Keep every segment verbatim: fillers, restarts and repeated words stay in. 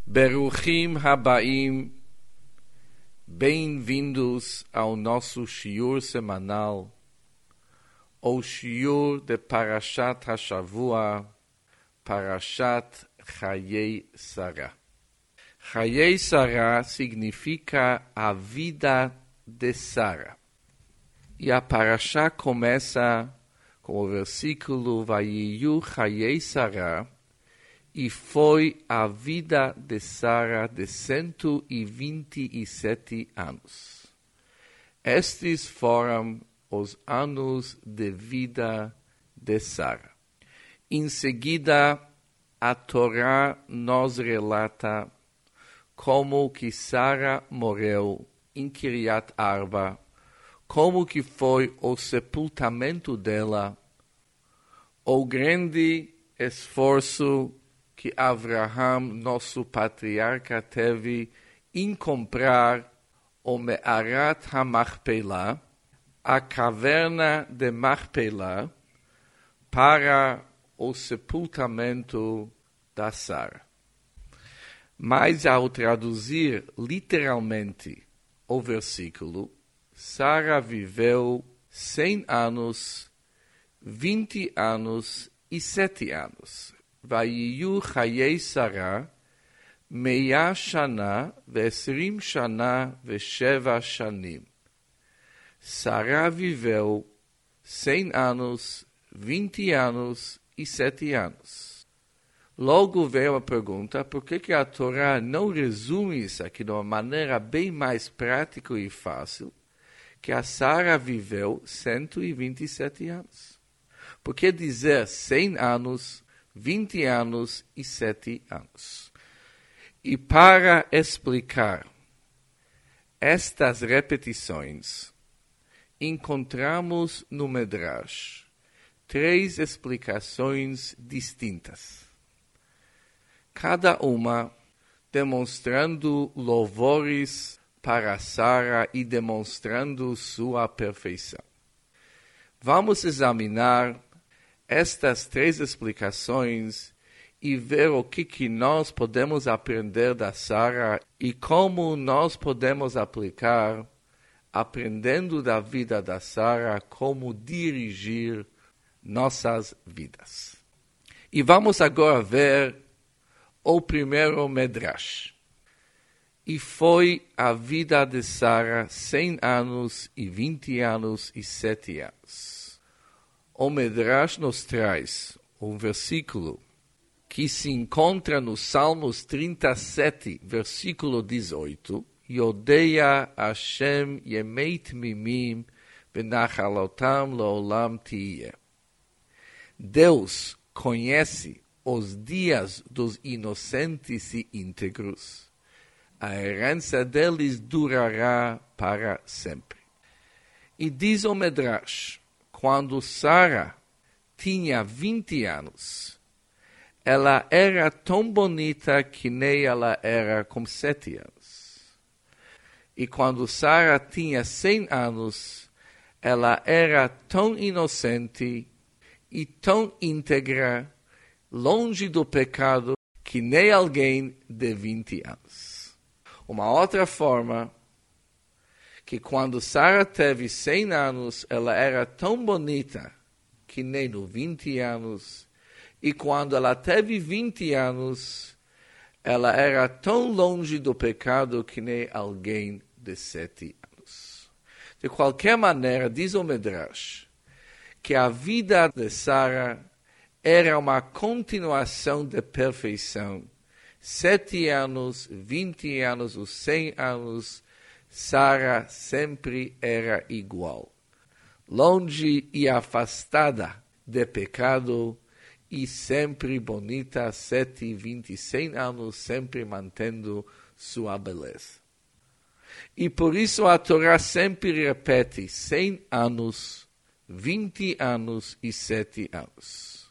Beruchim Habaim, bem-vindos ao nosso shiur semanal, o shiur de Parashat HaShavua, Parashat Chayei Sarah. Chayei Sarah significa a vida de Sara. E a Parashá começa com o versículo Vayiyu Chayei Sarah, e foi a vida de Sara de cento e vinte e sete anos. Estes foram os anos de vida de Sara. Em seguida, a Torá nos relata como que Sara morreu em Kiriat Arba, como que foi o sepultamento dela, o grande esforço que Abraham, nosso patriarca, teve em comprar o Me'arat HaMachpelah, a caverna de Machpelah, para o sepultamento da Sara. Mas ao traduzir literalmente o versículo, Sara viveu cem anos, vinte anos e sete anos. Vayiyu Chayei Sarah, meia shana ve'esrim shana ve'sheva shanim. Sara viveu cem anos, vinte anos e sete anos. Logo veio a pergunta, por que, que a Torá não resume isso aqui de uma maneira bem mais prática e fácil, que a Sara viveu cento e vinte e sete anos? Por que dizer cem anos, vinte anos e sete anos? E para explicar estas repetições, encontramos no Medrash três explicações distintas, cada uma demonstrando louvores para Sara e demonstrando sua perfeição. Vamos examinar estas três explicações e ver o que, que nós podemos aprender da Sara e como nós podemos aplicar, aprendendo da vida da Sara, como dirigir nossas vidas. E vamos agora ver o primeiro Medrash. E foi a vida de Sara cem anos e vinte anos e sete anos. O Medrash nos traz um versículo que se encontra no Salmos trinta e sete, versículo dezoito. Yodeya Hashem yemei tmimim v'nachalotam leolam tiyeh. Deus conhece os dias dos inocentes e íntegros. A herança deles durará para sempre. E diz o Medrash, quando Sara tinha vinte anos, ela era tão bonita que nem ela era com sete anos. E quando Sara tinha cem anos, ela era tão inocente e tão íntegra, longe do pecado, que nem alguém de vinte anos. Uma outra forma, que quando Sara teve cem anos, ela era tão bonita, que nem no vinte anos, e quando ela teve vinte anos, ela era tão longe do pecado, que nem alguém de sete anos. De qualquer maneira, diz o Medrash, que a vida de Sara era uma continuação de perfeição. Sete anos, vinte anos, os cem anos, Sara sempre era igual. Longe e afastada de pecado e sempre bonita, sete, vinte, cem anos, sempre mantendo sua beleza. E por isso a Torá sempre repete cem anos, vinte anos e sete anos.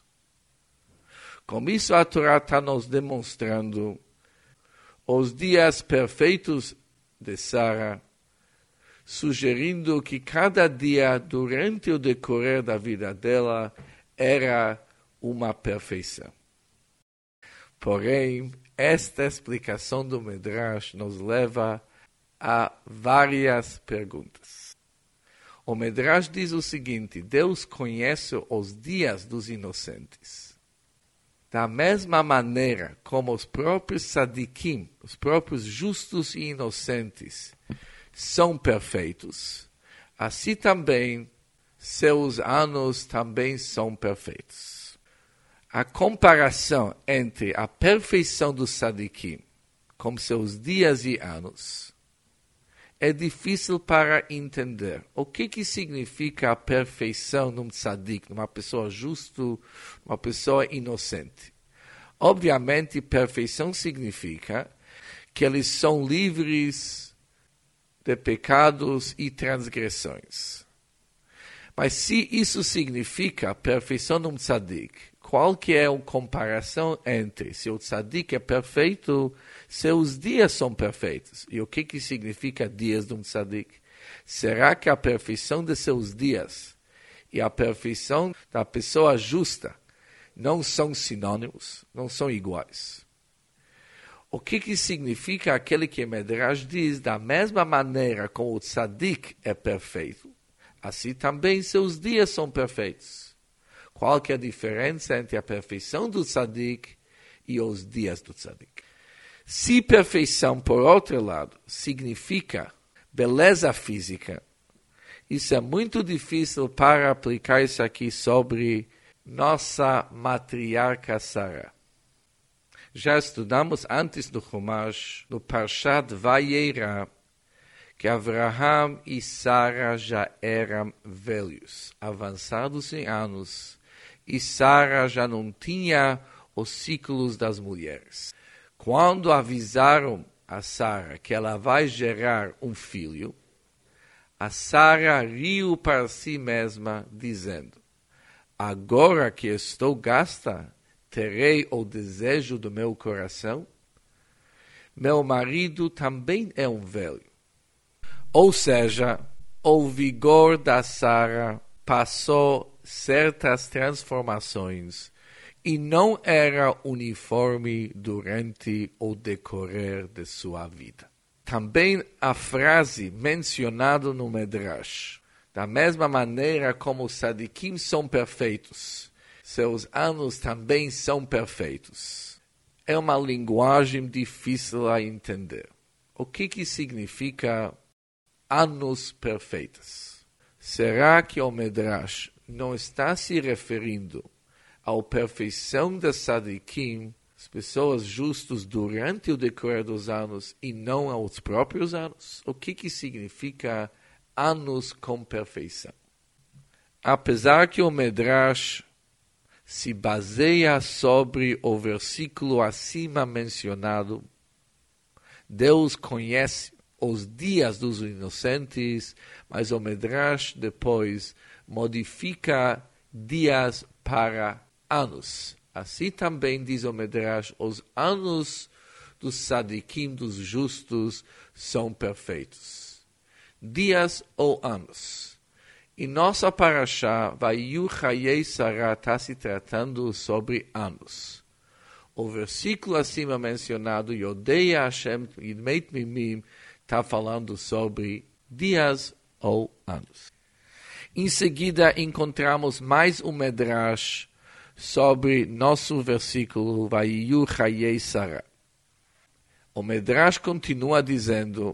Com isso a Torá está nos demonstrando os dias perfeitos de Sara, sugerindo que cada dia durante o decorrer da vida dela era uma perfeição. Porém, esta explicação do Medrash nos leva a várias perguntas. O Medrash diz o seguinte: Deus conhece os dias dos inocentes. Da mesma maneira como os próprios tzadikim, os próprios justos e inocentes, são perfeitos, assim também seus anos também são perfeitos. A comparação entre a perfeição dos tzadikim com seus dias e anos é difícil para entender. O que, que significa a perfeição num tzadik, numa pessoa justa, uma pessoa inocente? Obviamente, perfeição significa que eles são livres de pecados e transgressões. Mas se isso significa a perfeição num tzadik, qual que é a comparação entre se o tzadik é perfeito, seus dias são perfeitos? E o que, que significa dias de um tzadik? Será que a perfeição de seus dias e a perfeição da pessoa justa não são sinônimos, não são iguais? O que, que significa aquele que Medrash diz, da mesma maneira como o tzadik é perfeito, assim também seus dias são perfeitos? Qual que é a diferença entre a perfeição do tzadik e os dias do tzadik? Se perfeição, por outro lado, significa beleza física, isso é muito difícil para aplicar isso aqui sobre nossa matriarca Sara. Já estudamos antes do Chumash, no Parshat Vayera, que Abraham e Sara já eram velhos, avançados em anos, e Sara já não tinha os ciclos das mulheres. Quando avisaram a Sara que ela vai gerar um filho, a Sara riu para si mesma, dizendo: agora que estou gasta, terei o desejo do meu coração? Meu marido também é um velho. Ou seja, o vigor da Sara passou certas transformações e não era uniforme durante o decorrer de sua vida. Também a frase mencionada no Medrash, da mesma maneira como os tzadikim são perfeitos, seus anos também são perfeitos, é uma linguagem difícil a entender. O que, que significa anos perfeitos? Será que o Medrash não está se referindo à perfeição das tzadikim, as pessoas justas durante o decorrer dos anos e não aos próprios anos? O que, que significa anos com perfeição? Apesar que o Medrash se baseia sobre o versículo acima mencionado, Deus conhece os dias dos inocentes, mas o Medrash depois modifica dias para anos. Assim também diz o Medrash, os anos dos tzadikim, dos justos, são perfeitos. Dias ou anos. E nossa parashá, Vayu Chayei Sarah, está se tratando sobre anos. O versículo acima mencionado, Yodeia Hashem Yidmeit Mimim, está falando sobre dias ou anos. Em seguida, encontramos mais um Medrash sobre nosso versículo, Vayu Chayei Sarah. O Medrash continua dizendo,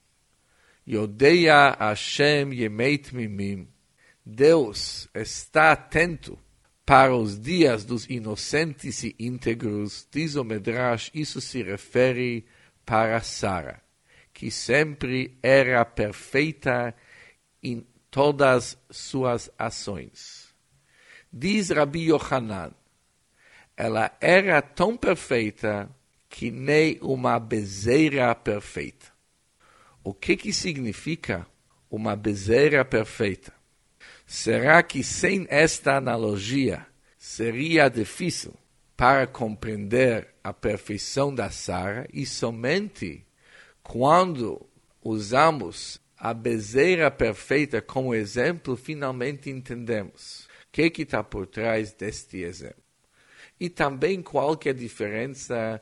Yodeia Hashem Yemeit Mimim, Deus está atento para os dias dos inocentes e íntegros. Diz o Medrash, isso se refere para Sara, que sempre era perfeita em todas suas ações. Diz Rabi Yochanan, ela era tão perfeita que nem uma bezerra perfeita. O que, que significa uma bezerra perfeita? Será que sem esta analogia seria difícil para compreender a perfeição da Sara? E somente quando usamos a bezerra perfeita como exemplo, finalmente entendemos o que está por trás deste exemplo. E também qual que é a diferença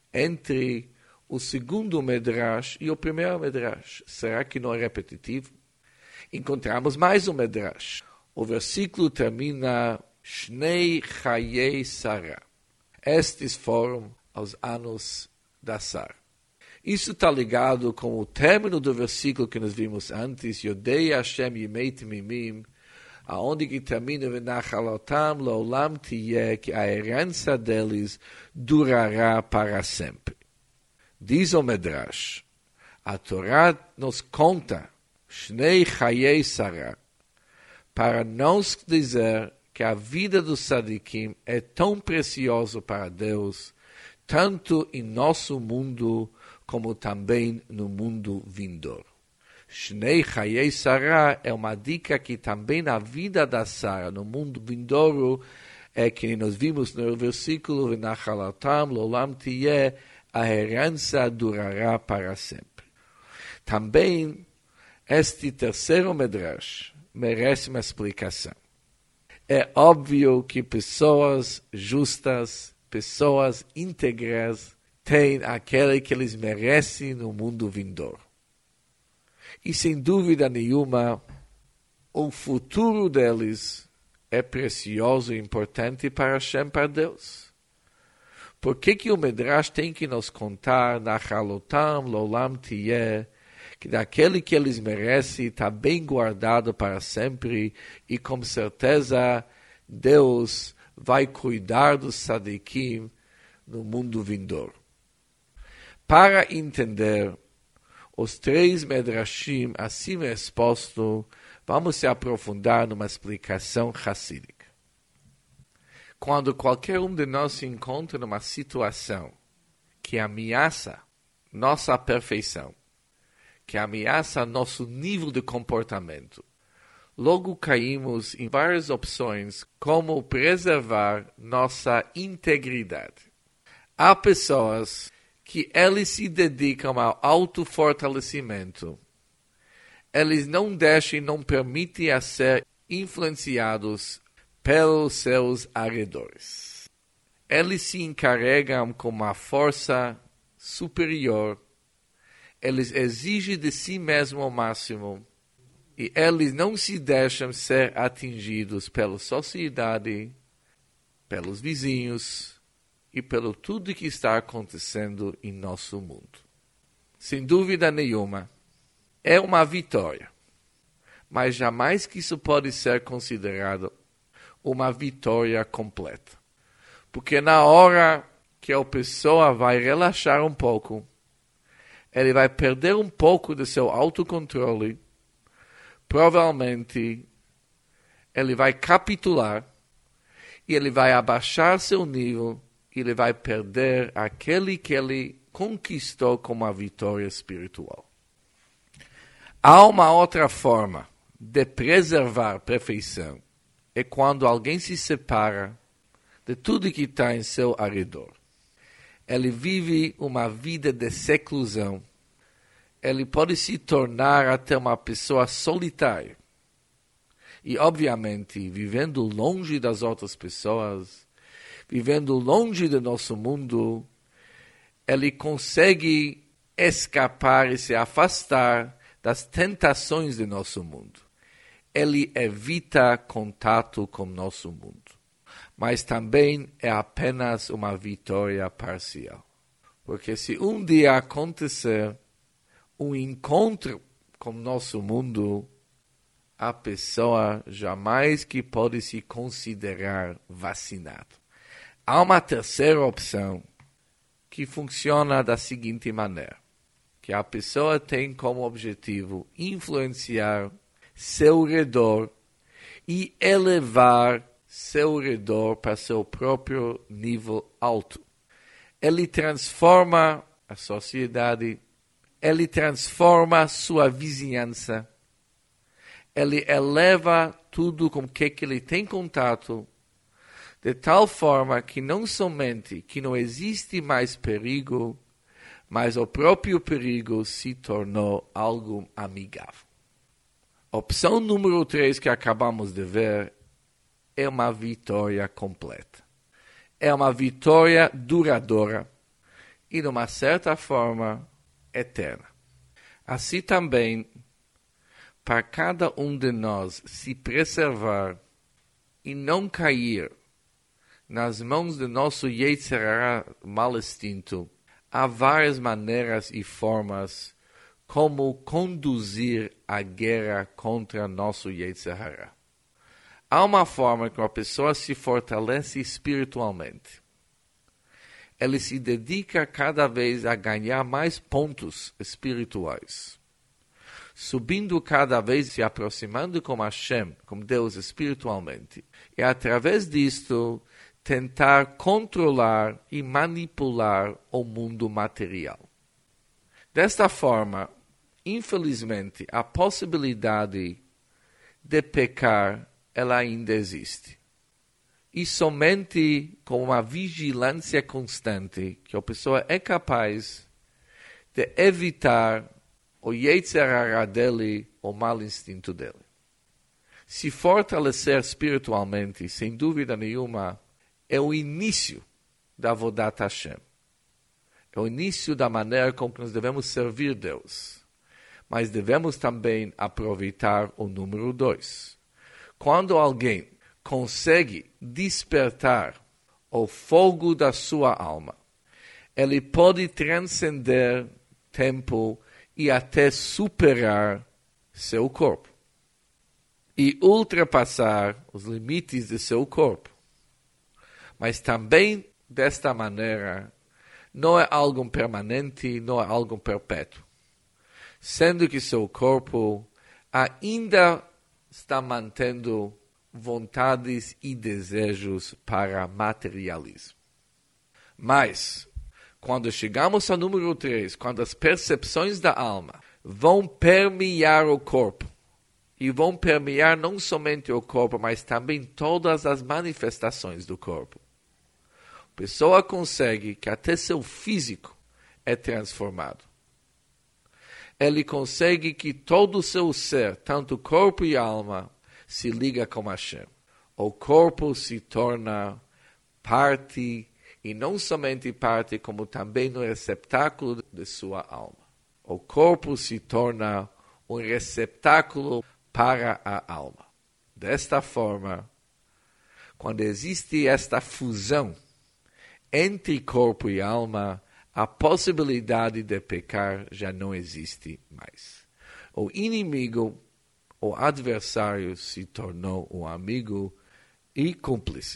entre o segundo Medrash e o primeiro Medrash? Será que não é repetitivo? Encontramos mais um Medrash. O versículo termina Shnei Chayei Sarah. Estes foram os anos da Sara. Isso está ligado com o término do versículo que nós vimos antes, Yodei Hashem Yimei Timimim, aonde que termina V'nachalotam Leolam Tiyeh, que a herança deles durará para sempre. Diz o Medrash, a Torá nos conta Shnei Chayei Sarah, para nos dizer que a vida dos tzadikim é tão preciosa para Deus, tanto em nosso mundo como também no mundo vindouro. Shnei Chayei Sarah é uma dica que também na vida da Sara, no mundo vindouro, é que nós vimos no versículo V'nachalatam Leolam Tiyeh, a herança durará para sempre. Também este terceiro Medrash merece uma explicação. É óbvio que pessoas justas, pessoas íntegras, têm aquele que eles merecem no mundo vindouro. E sem dúvida nenhuma, o futuro deles é precioso e importante para Hashem, para Deus. Por que que o Medrash tem que nos contar, Nachalotam Leolam Tiyeh, que daquele que eles merecem está bem guardado para sempre e com certeza Deus vai cuidar dos tzadikim no mundo vindouro. Para entender os três Medrashim acima expostos, vamos se aprofundar numa explicação hassídica. Quando qualquer um de nós se encontra numa situação que ameaça nossa perfeição, que ameaça nosso nível de comportamento, logo caímos em várias opções como preservar nossa integridade. Há pessoas que eles se dedicam ao autofortalecimento. Eles não deixam e não permitem a ser influenciados pelos seus arredores. Eles se encarregam com uma força superior. Eles exigem de si mesmo o máximo. E eles não se deixam ser atingidos pela sociedade, pelos vizinhos e pelo tudo que está acontecendo em nosso mundo. Sem dúvida nenhuma, é uma vitória. Mas jamais que isso pode ser considerado uma vitória completa. Porque na hora que a pessoa vai relaxar um pouco, ele vai perder um pouco do seu autocontrole, provavelmente ele vai capitular e ele vai abaixar seu nível e ele vai perder aquele que ele conquistou como a vitória espiritual. Há uma outra forma de preservar a perfeição, é quando alguém se separa de tudo que está em seu arredor. Ele vive uma vida de seclusão. Ele pode se tornar até uma pessoa solitária. E, obviamente, vivendo longe das outras pessoas, vivendo longe do nosso mundo, ele consegue escapar e se afastar das tentações do nosso mundo. Ele evita contato com o nosso mundo. Mas também é apenas uma vitória parcial. Porque se um dia acontecer um encontro com o nosso mundo, a pessoa jamais que pode se considerar vacinado. Há uma terceira opção que funciona da seguinte maneira, que a pessoa tem como objetivo influenciar seu redor e elevar seu redor para seu próprio nível alto. Ele transforma a sociedade, ele transforma sua vizinhança, ele eleva tudo com que, que ele tem contato, de tal forma que não somente que não existe mais perigo, mas o próprio perigo se tornou algo amigável. Opção número três que acabamos de ver é uma vitória completa. É uma vitória duradoura e, de uma certa forma, eterna. Assim também, para cada um de nós se preservar e não cair nas mãos do nosso Yetzer Hara mal extinto, há várias maneiras e formas como conduzir a guerra contra nosso Yetzer Hara. Há uma forma que uma pessoa se fortalece espiritualmente. Ele se dedica cada vez a ganhar mais pontos espirituais, subindo cada vez, se aproximando com Hashem, com Deus espiritualmente, e através disto tentar controlar e manipular o mundo material. Desta forma, infelizmente, a possibilidade de pecar, ela ainda existe. E somente com uma vigilância constante que a pessoa é capaz de evitar o Yetzer Hara dele, o mau instinto dele. Se fortalecer espiritualmente, sem dúvida nenhuma, é o início da Avodat Hashem. É o início da maneira como nós devemos servir Deus. Mas devemos também aproveitar o número dois. Quando alguém consegue despertar o fogo da sua alma, ele pode transcender tempo e até superar seu corpo. E ultrapassar os limites de seu corpo. Mas também, desta maneira, não é algo permanente, não é algo perpétuo. Sendo que seu corpo ainda está mantendo vontades e desejos para materialismo. Mas, quando chegamos ao número três, quando as percepções da alma vão permear o corpo, e vão permear não somente o corpo, mas também todas as manifestações do corpo, a pessoa consegue que até seu físico é transformado. Ele consegue que todo o seu ser, tanto corpo e alma, se liga com Hashem. O corpo se torna parte, e não somente parte, como também no receptáculo de sua alma. O corpo se torna um receptáculo para a alma. Desta forma, quando existe esta fusão entre corpo e alma, a possibilidade de pecar já não existe mais. O inimigo, o adversário, se tornou um amigo e cúmplice.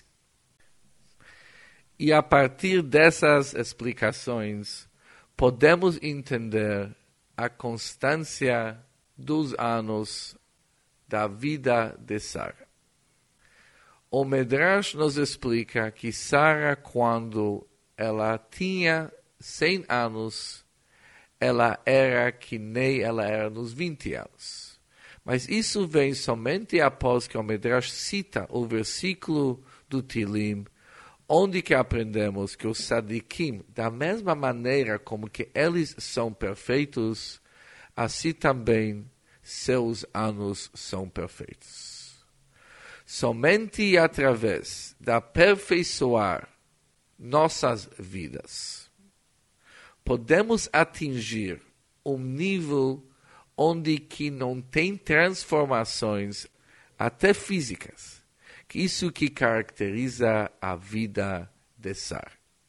E a partir dessas explicações, podemos entender a constância dos anos da vida de Sara. O Medrash nos explica que Sara, quando ela tinha cem anos, ela era que nem ela era nos vinte anos. Mas isso vem somente após que o Medrash cita o versículo do Tilim, onde que aprendemos que os Sadikim, da mesma maneira como que eles são perfeitos, assim também seus anos são perfeitos. Somente através de aperfeiçoar nossas vidas, podemos atingir um nível onde que não tem transformações, até físicas, que isso que caracteriza a vida de Sara.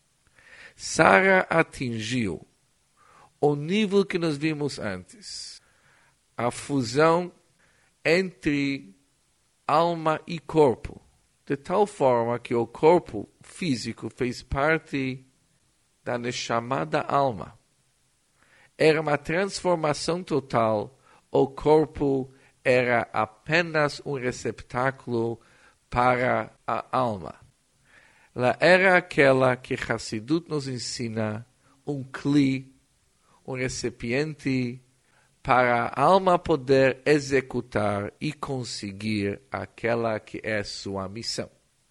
Sara atingiu o nível que nós vimos antes, a fusão entre alma e corpo, de tal forma que o corpo físico fez parte da Neshama da alma. Era uma transformação total, o corpo era apenas um receptáculo para a alma. Ela era aquela que Hassidut nos ensina, um kli, um recipiente para a alma poder executar e conseguir aquela que é sua missão.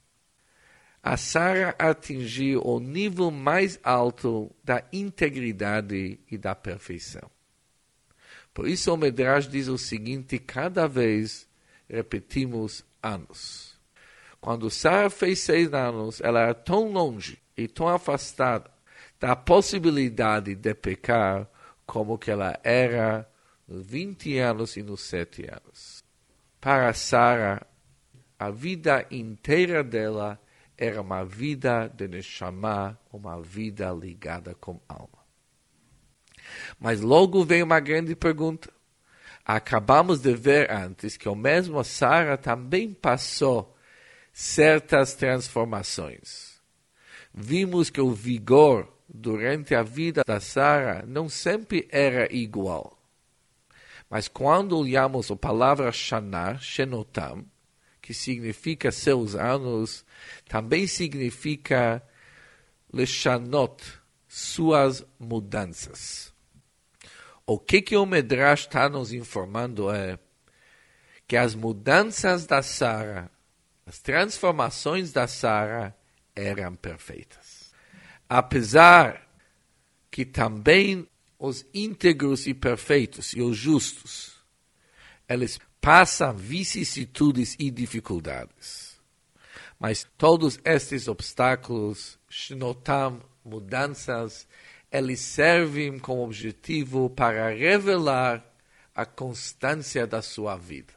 A Sara atingiu o nível mais alto da integridade e da perfeição. Por isso o Medrash diz o seguinte, cada vez repetimos anos. Quando Sara fez seis anos, ela era tão longe e tão afastada da possibilidade de pecar como que ela era nos vinte anos e nos sete anos. Para Sara, a vida inteira dela era uma vida de Neshama, uma vida ligada com alma. Mas logo vem uma grande pergunta. Acabamos de ver antes que o mesmo Sara também passou certas transformações. Vimos que o vigor durante a vida da Sara não sempre era igual. Mas quando olhamos a palavra Shana, Shenotam, que significa seus anos, também significa Leshanot, suas mudanças. O que, que o Medrash está nos informando é que as mudanças da Sara, as transformações da Sara eram perfeitas. Apesar que também os íntegros e perfeitos e os justos, eles passam vicissitudes e dificuldades. Mas todos estes obstáculos, shnotam, mudanças, eles servem como objetivo para revelar a constância da sua vida.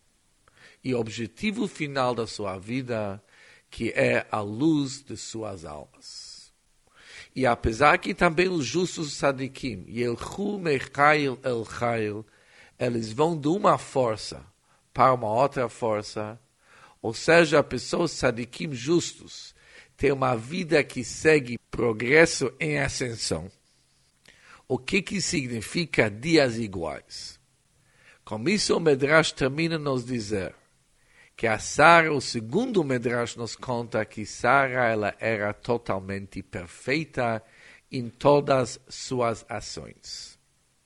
E o objetivo final da sua vida, que é a luz de suas almas. E apesar que também os justos sadikim, Yelchu mechail el chail, eles vão de uma força para uma outra força, ou seja, pessoas sadikim justos têm uma vida que segue progresso em ascensão. O que que significa dias iguais? Com isso o Medrash termina nos dizer que a Sara, o segundo Medrash nos conta que Sara ela era totalmente perfeita em todas suas ações.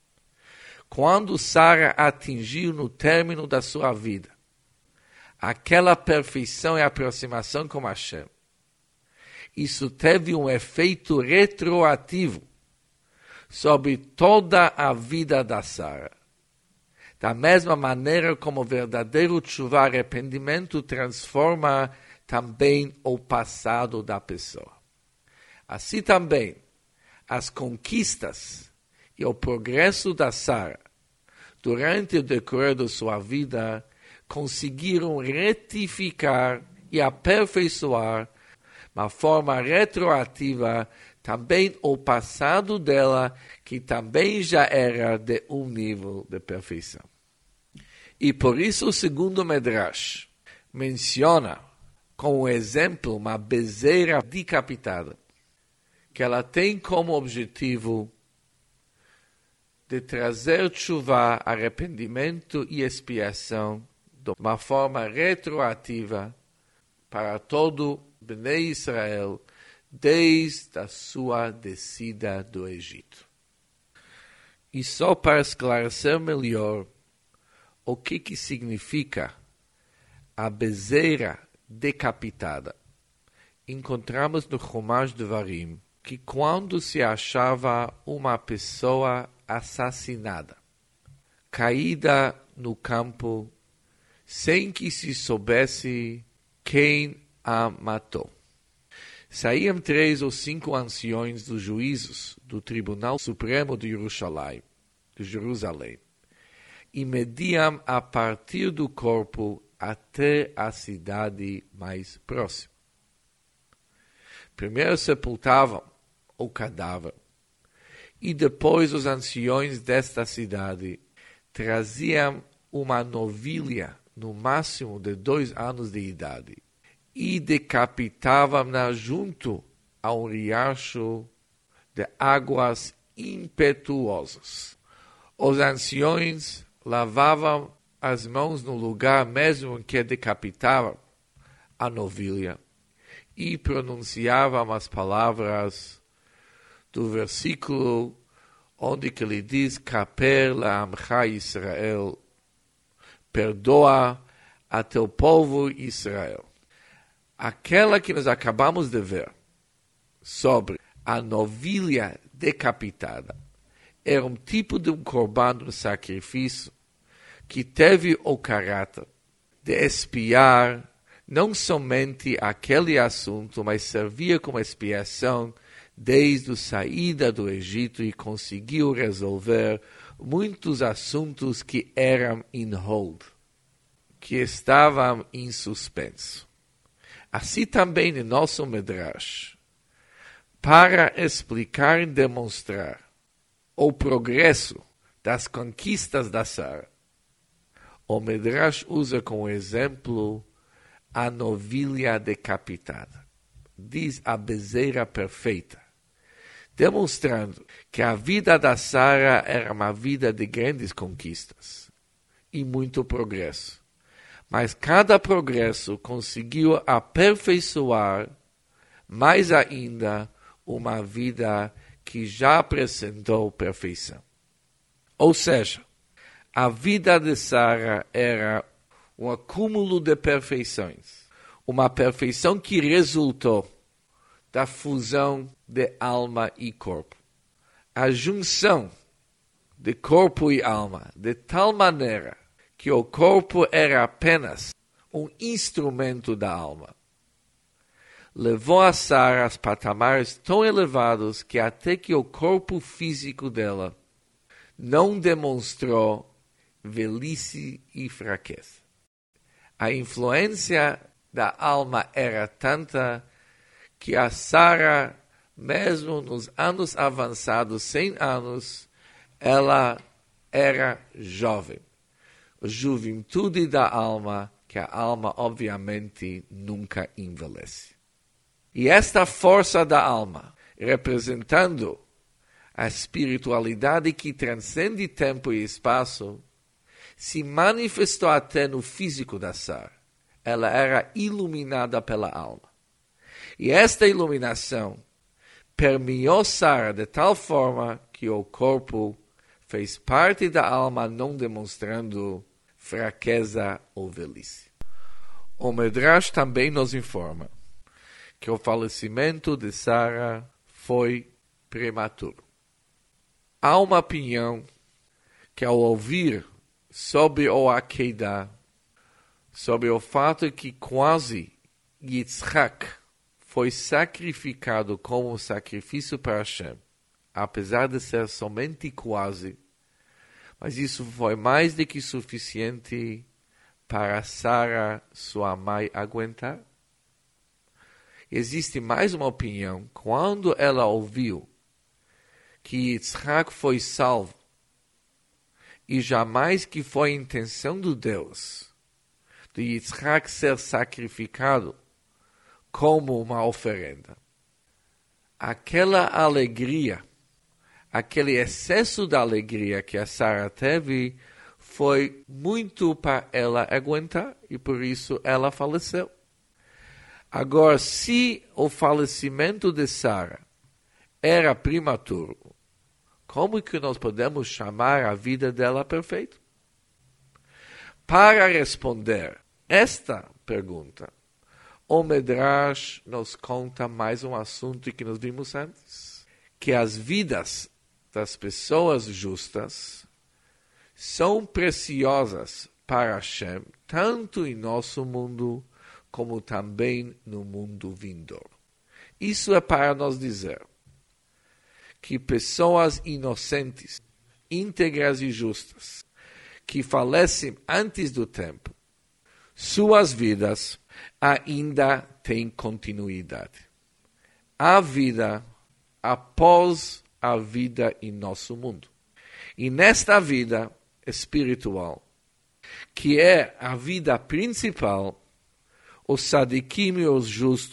Quando Sara atingiu no término da sua vida aquela perfeição e aproximação com Hashem, isso teve um efeito retroativo sobre toda a vida da Sara. Da mesma maneira como o verdadeiro tshuva, arrependimento, transforma também o passado da pessoa. Assim também, as conquistas e o progresso da Sara durante o decorrer da sua vida conseguiram retificar e aperfeiçoar uma forma retroativa também o passado dela, que também já era de um nível de perfeição. E por isso o segundo Medrash menciona como exemplo uma bezerra decapitada, que ela tem como objetivo de trazer tshuva, arrependimento e expiação de uma forma retroativa para todo Bnei Israel, desde a sua descida do Egito. E só para esclarecer melhor o que, que significa a bezerra decapitada, encontramos no Chumash Devarim que quando se achava uma pessoa assassinada, caída no campo, sem que se soubesse quem a matou, saíam três ou cinco anciões dos juízos do Tribunal Supremo de Jerusalém, de Jerusalém e mediam a partir do corpo até a cidade mais próxima. Primeiro sepultavam o cadáver e depois os anciões desta cidade traziam uma novilha no máximo de dois anos de idade e decapitavam-na junto a um riacho de águas impetuosas. Os anciões lavavam as mãos no lugar mesmo em que decapitavam a novilha e pronunciavam as palavras do versículo onde que ele diz Kaper la'amcha Israel, perdoa a teu povo Israel. Aquela que nós acabamos de ver sobre a novilha decapitada era um tipo de um corban, um sacrifício, que teve o caráter de expiar não somente aquele assunto, mas servia como expiação desde a saída do Egito, e conseguiu resolver muitos assuntos que eram em hold, que estavam em suspenso. Assim também no nosso Midrash, para explicar e demonstrar o progresso das conquistas da Sara, o Midrash usa como exemplo a novilha decapitada. Diz a bezerra perfeita, demonstrando que a vida da Sara era uma vida de grandes conquistas e muito progresso. Mas cada progresso conseguiu aperfeiçoar mais ainda uma vida que já apresentou perfeição. Ou seja, a vida de Sara era um acúmulo de perfeições, uma perfeição que resultou da fusão de alma e corpo. A junção de corpo e alma, de tal maneira que o corpo era apenas um instrumento da alma, levou a Sara a patamares tão elevados que até que o corpo físico dela não demonstrou velhice e fraqueza. A influência da alma era tanta que a Sara, mesmo nos anos avançados, cem anos, ela era jovem. A juventude da alma, que a alma obviamente nunca envelhece. E esta força da alma, representando a espiritualidade que transcende tempo e espaço, se manifestou até no físico da Sara. Ela era iluminada pela alma. E esta iluminação permeou Sara de tal forma que o corpo fez parte da alma, não demonstrando fraqueza ou velhice. O Midrash também nos informa que o falecimento de Sara foi prematuro. Há uma opinião que, ao ouvir sobre o Akedah, sobre o fato que quase Yitzhak foi sacrificado como sacrifício para Hashem, apesar de ser somente quase, mas isso foi mais do que suficiente para Sara, sua mãe, aguentar. Existe mais uma opinião. Quando ela ouviu que Yitzhak foi salvo, e jamais que foi a intenção de Deus de Yitzhak ser sacrificado como uma oferenda, aquela alegria, aquele excesso de alegria que a Sara teve, foi muito para ela aguentar, e por isso ela faleceu. Agora, se o falecimento de Sara era prematuro, como que nós podemos chamar a vida dela perfeita? Para responder esta pergunta, o Midrash nos conta mais um assunto que nós vimos antes, que as vidas das pessoas justas são preciosas para Hashem, tanto em nosso mundo, como também no mundo vindouro. Isso é para nos dizer que pessoas inocentes, íntegras e justas, que falecem antes do tempo, suas vidas ainda têm continuidade. Há vida após a vida em nosso mundo. E nesta vida espiritual, que é a vida principal, os sadiquim e os justos